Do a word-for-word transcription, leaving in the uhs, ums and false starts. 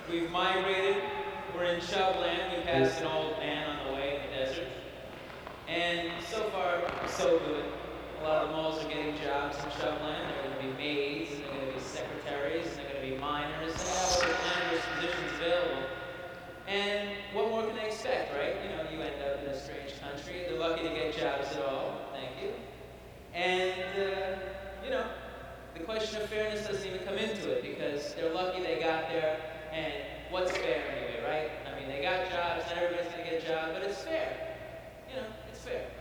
We've migrated. We're in Shovland. We passed an old man on the way in the desert. And so far, so good. A lot of the moles are getting jobs in Shovland. They're going to be maids, and they're going to be secretaries, and they're going to be miners. They have all the glamorous positions available. And what more can they expect, right? You know, you end up in a strange country. They're lucky to get jobs at all. Thank you. And, uh, you know, the question of fairness doesn't even come into it because they're lucky they got there. And what's fair anyway, right? I mean, they got jobs. Not everybody's going to get a job, but it's fair. You know, it's fair.